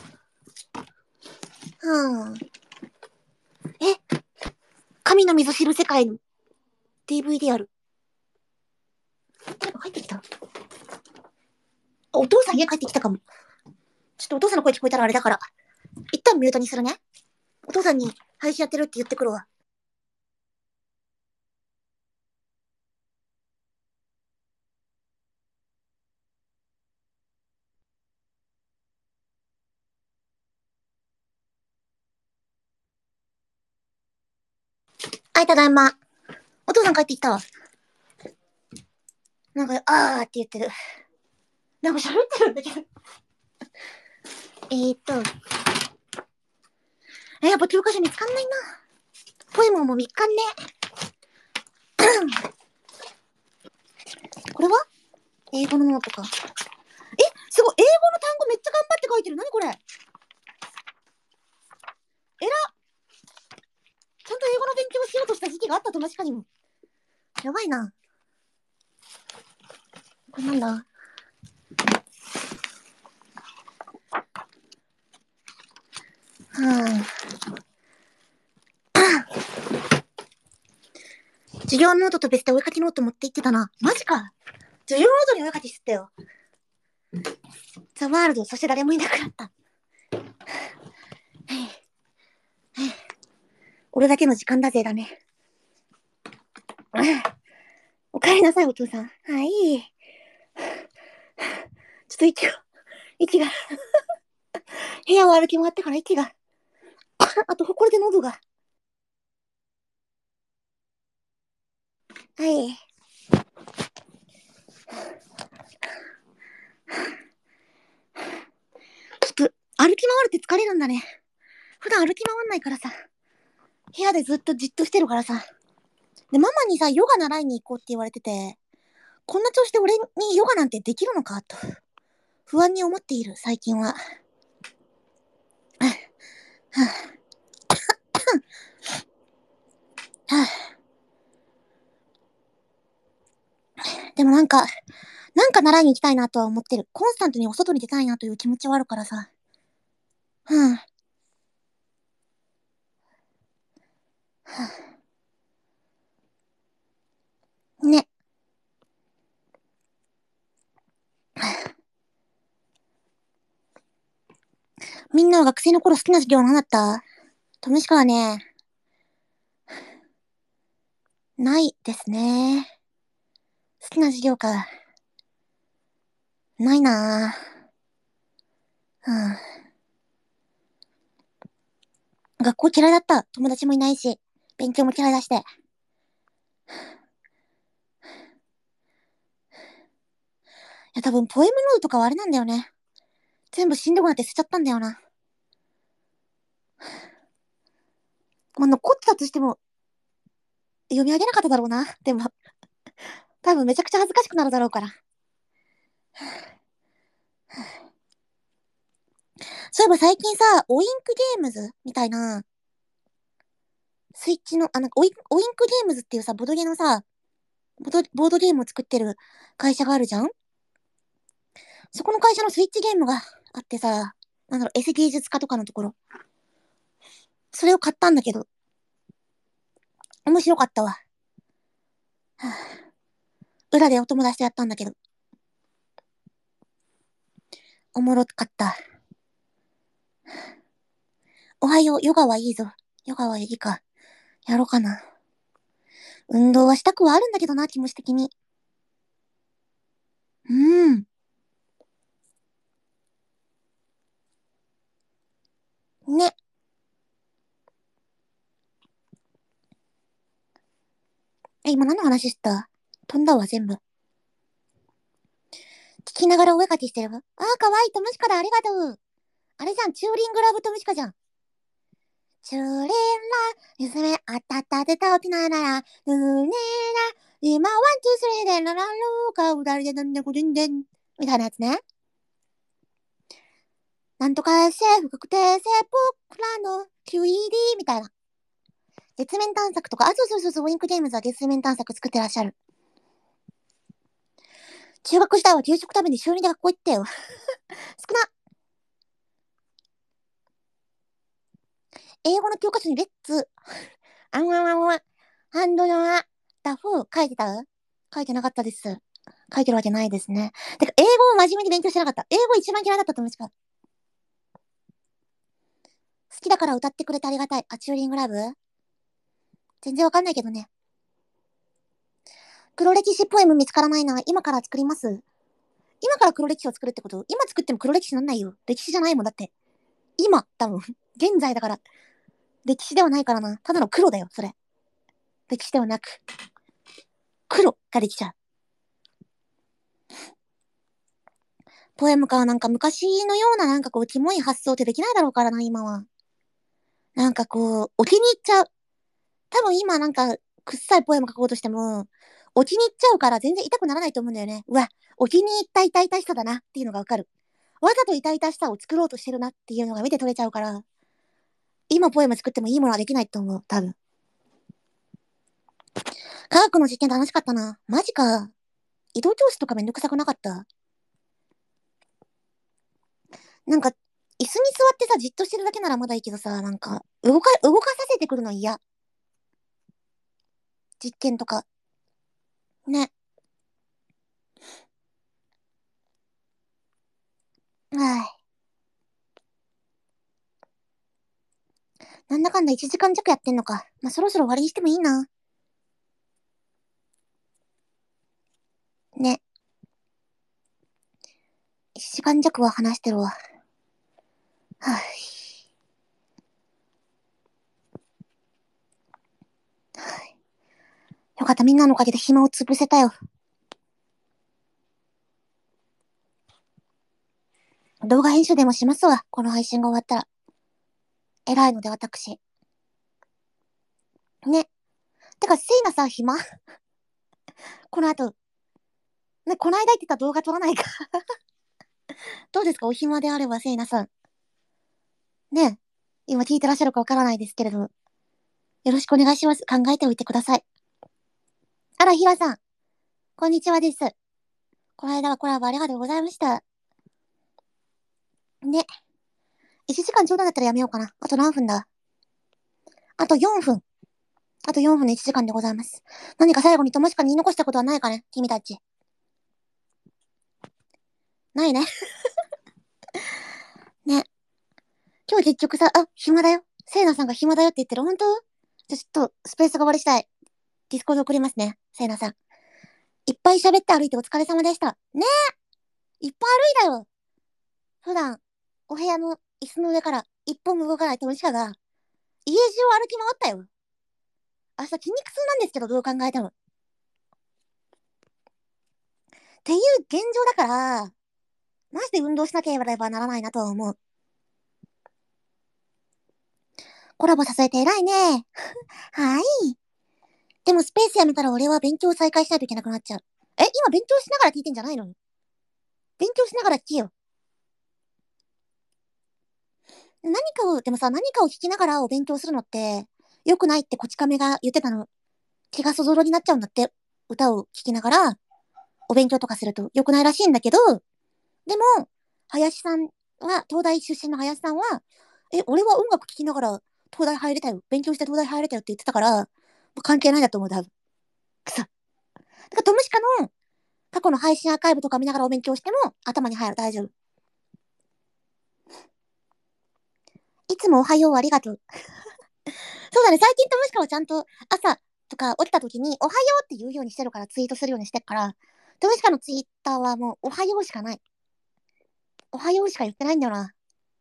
うん。え、神の溝知る世界の ディーブイディー ある。誰か帰ってきた？お父さん家帰ってきたかも。ちょっとお父さんの声聞こえたらあれだから。一旦ミュートにするね。お父さんに配信やってるって言ってくるわ。はい、ただいま。お父さん帰ってきたわ。なんか、あーって言ってる。なんか喋ってるんだけど。えーっと、 え、やっぱ教科書見つかんないな。ポエムも見つかんね。これは英語のノートか。え、すごい。英語の単語めっちゃ頑張って書いてる。なにこれ。えら。ちゃんと英語の勉強しようとした時期があったと確かにも。やばいな。これなんだ。はぁ。授業ノートと別でお絵かきノート持って行ってたな。マジか。授業ノートにお絵かきしてたよ。ザ・ワールド、そして誰もいなくなった。俺だけの時間だぜだね。おかえりなさい、お父さん。はい。ちょっと息が、息が、部屋を歩き回ってから息が、あと、これで喉が。はい。ちょっと、歩き回るって疲れるんだね。普段歩き回んないからさ。部屋でずっとじっとしてるからさ。で、ママにさ、ヨガ習いに行こうって言われてて、こんな調子で俺にヨガなんてできるのかと、不安に思っている、最近は。でもなんか、なんか習いに行きたいなとは思ってる。コンスタントにお外に出たいなという気持ちはあるからさ。うん。ね。みんなは学生の頃好きな授業は何だった？トムシカはね、ないですね。好きな授業か。ないなぁ。うん。学校嫌いだった。友達もいないし、勉強も嫌いだして。いや、多分、ポエムノートとかはあれなんだよね。全部しんどくなって捨てちゃったんだよな。まあ、残ってたとしても、読み上げなかっただろうな。でも、多分めちゃくちゃ恥ずかしくなるだろうから。そういえば最近さ、オインクゲームズみたいな、スイッチの、あ、なんかオイオインクゲームズっていうさ、ボドゲのさ、ボド、ボードゲームを作ってる会社があるじゃん。そこの会社のスイッチゲームがあってさ、なんだろう、エセ芸術家とかのところ。それを買ったんだけど、面白かったわ。はあ、裏でお友達とやったんだけど、おもろかった。おはよう、ヨガはいいぞ。ヨガはいいか。やろうかな。運動はしたくはあるんだけどな、気持ち的に。うーん。ね。え、今何の話した？飛んだわ、全部。聞きながらお絵かきしてるわ。あー、かわいい、トムシカだ、ありがとう。あれじゃん、チューリングラブトムシカじゃん。チューリンラ、娘、あったったてたおきならら、ぬーねーな、今、ワン、ツー、スリーで、ララローか、うだりで、なんでこでんでん。みたいなやつね。なんとかシェフ確定性僕らの キューイーディー みたいな。月面探索とか、あ、そうそうそうそう、ウィンクゲームズは月面探索作ってらっしゃる。中学時代は給食食べに週にで学校行ってよ。少な。英語の教科書にレッツ、あんわんわんわん、ハンドのあ、ダフ書いてた？書いてなかったです。書いてるわけないですね。てか、英語を真面目に勉強してなかった。英語一番嫌いだったと思うしか。好きだから歌ってくれてありがたい。あ、チューリングラブ全然わかんないけどね。黒歴史ポエム見つからないな。今から作ります。今から黒歴史を作るってこと？今作っても黒歴史なんないよ。歴史じゃないもん。だって。今、多分。現在だから。歴史ではないからな。ただの黒だよ、それ。歴史ではなく。黒ができちゃう。ポエムか、なんか昔のようななんかこう、キモい発想ってできないだろうからな、今は。 なんかこう、置きに行っちゃう。多分今なんか、くっさいポエム書こうとしても、置きに行っちゃうから全然痛くならないと思うんだよね。うわ、置きに行った痛々しさだなっていうのがわかる。わざと痛々しさを作ろうとしてるなっていうのが見て取れちゃうから、今ポエム作ってもいいものはできないと思う、多分。科学の実験楽しかったな。マジか。移動教室とかめんどくさくなかった？なんか、椅子に座ってさ、じっとしてるだけならまだいいけどさ、なんか、動か、動かさせてくるの嫌。実験とか。ね。はい。なんだかんだいちじかん弱やってんのか。まあ、そろそろ終わりにしてもいいな。ね。いちじかん弱は話してるわ。はい。よかった、みんなのおかげで暇を潰せたよ。動画編集でもしますわ、この配信が終わったら。偉いので、私。ね。てか、せいなさ、暇この後。ね、この間言ってた動画撮らないかどうですか、お暇であれば、せいなさん。ね。今聞いてらっしゃるかわからないですけれども。よろしくお願いします。考えておいてください。あら、ひらさん。こんにちはです。この間はコラボありがとうございました。ね。いちじかんちょうどだったらやめようかな。あと何分だ？あとよんぷん。あとよんぷんでいちじかんでございます。何か最後にともしかに言い残したことはないかね、君たち。ないね。ね。今日結局さ、あ、暇だよ。せいなさんが暇だよって言ってる。本当？じゃ、ちょっと、スペースが終わりしたい。ディスコード送りますね。せいなさん。いっぱい喋って歩いてお疲れ様でした。ねえ、いっぱい歩いたよ。普段、お部屋の椅子の上から一歩も動かないトムシカが、家中を歩き回ったよ。明日筋肉痛なんですけど、どう考えても。っていう現状だから、マジで運動しなければならないなとは思う。コラボさせて偉いね。はい。でもスペースやめたら俺は勉強を再開しないといけなくなっちゃう。え、今勉強しながら聞いてんじゃないの？勉強しながら聞けよ。何かを、でもさ、何かを聞きながらお勉強するのって、良くないってこち亀が言ってたの。気がそぞろになっちゃうんだって。歌を聴きながら、お勉強とかすると良くないらしいんだけど、でも、林さんは、東大出身の林さんは、え、俺は音楽聴きながら東大入れたよ。勉強して東大入れたよって言ってたから、もう関係ないんだと思う、多分。くそ。だからトムシカの過去の配信アーカイブとか見ながらお勉強しても頭に入る、大丈夫。いつもおはようありがとう。そうだね、最近トムシカはちゃんと朝とか起きた時におはようって言うようにしてるからツイートするようにしてるから、トムシカのツイッターはもうおはようしかない。おはようしか言ってないんだよな。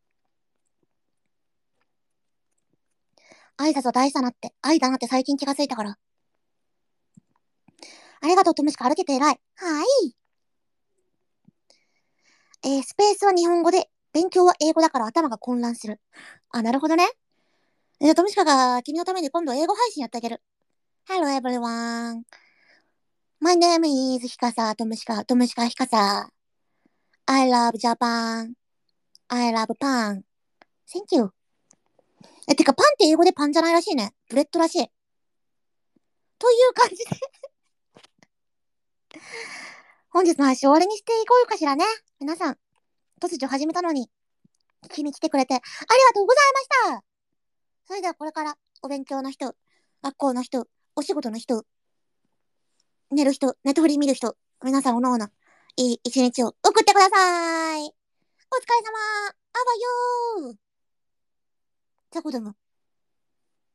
挨拶は大事だなって、愛だなって最近気がついたから。ありがとう、トムシカ歩けて偉い。はい。えー、スペースは日本語で、勉強は英語だから頭が混乱する。あ、なるほどね。じゃあ、トムシカが君のために今度英語配信やってあげる。Hello everyone. My name is ヒカサトムシカ、トムシカヒカサ。I love Japan. I love pan. Thank you. え、てかパンって英語でパンじゃないらしいね。ブレッドらしい。という感じで本日の配信終わりにしていこうかしらね。皆さん、突如始めたのに、聞きに来てくれてありがとうございました。それではこれからお勉強の人、学校の人、お仕事の人、寝る人、ネットフリー見る人、皆さんおのおの、いい一日を送ってください。お疲れ様。あばよー。じゃあこでも。